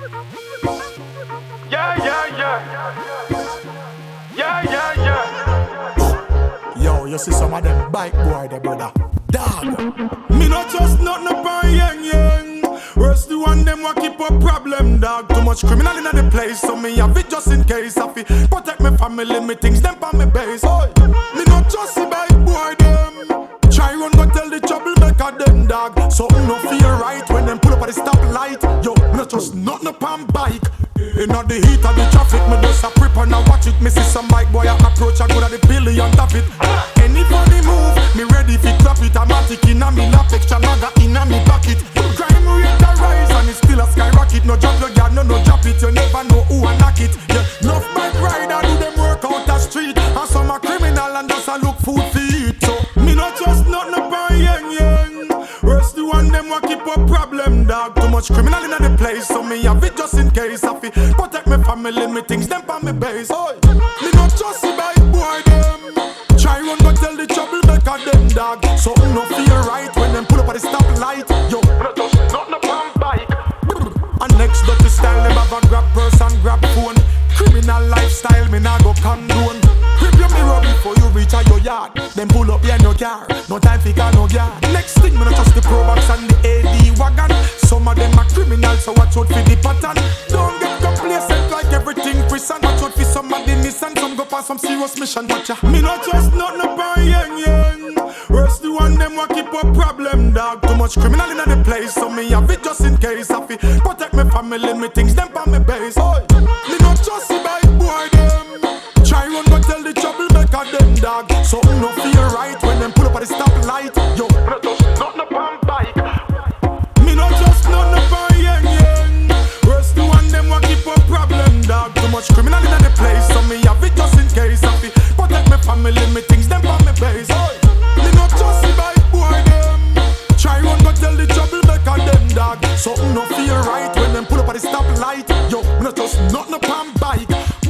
Yeah, yeah, yeah. Yeah, yeah, yeah. Yo, you see some of them bike boy there, brother. Dog. Me not just nothing upon yang yang. Worse the one them wa keep a problem, dog. Too much criminal in the place, so me have it just in case. I fi protect my family, me things them on me base. Oi. Me not just see bike boy them. Try run go tell the troublemaker them, dog. Something no feel right when them pull up at the stoplight. Yo, me not just nothing upon bike. Inna the heat of the traffic, me just a prep and I watch it. Me see some bike boy a approach, I go to the billion top it. Any funny move, me ready fi clap it. Automatic inna me lap, extra maga inna me pocket. Crime rate a rise and it still a skyrocket. No drop your yard, no drop it. You never know who a knock it. Yeah, enough bike rider do them work out the street, and some a criminal and just a look food fi eat. So me not just nothing upon yang yang. Worse the one them wa keep a problem, dog. Too much criminal inna the place, so me have it just in case. I fi protect my family, me things them on me base. Oi. Me not just see bike boy them. Try run go tell the troublemaker them, dog. Something no feel right when them pull up at the stoplight. Yo, me not just nothing upon bike. And next dirty style, them have a grab purse and grab phone. Criminal lifestyle, me nah go condone. Grip your mirror before you reach out your yard. Then pull up behind your car, no time for car, no yard. Next thing, me not trust the Probox and the AD wagon. Some of them are criminals, so watch out for the pattern. Don't get complacent like everything prison. Watch out for some of the Nissan, some go past some serious mission. Watch ya, me not trust nothing upon yang yang. Worse the one them wa keep a problem, dog. Too much criminal in the place, so me have it just in case. I fi protect my family, me things them on me base. Oi. Me not just see bike boy them. Try run go tell the troublemaker them, dog. Something no feel right when them pull up at the stoplight. Yo, me not just nothing upon bike. Me not just nothing upon yang yang. Worse the one them wa keep a problem, dog. Too much criminal in the place, so me have it just in case. I fi protect my family, me things them on me base. Oi. Me not just see bike boy them. Try run go tell the troublemaker them, dog. Something no feel right when them pull up at the stoplight. Yo, me not just nothing upon bike.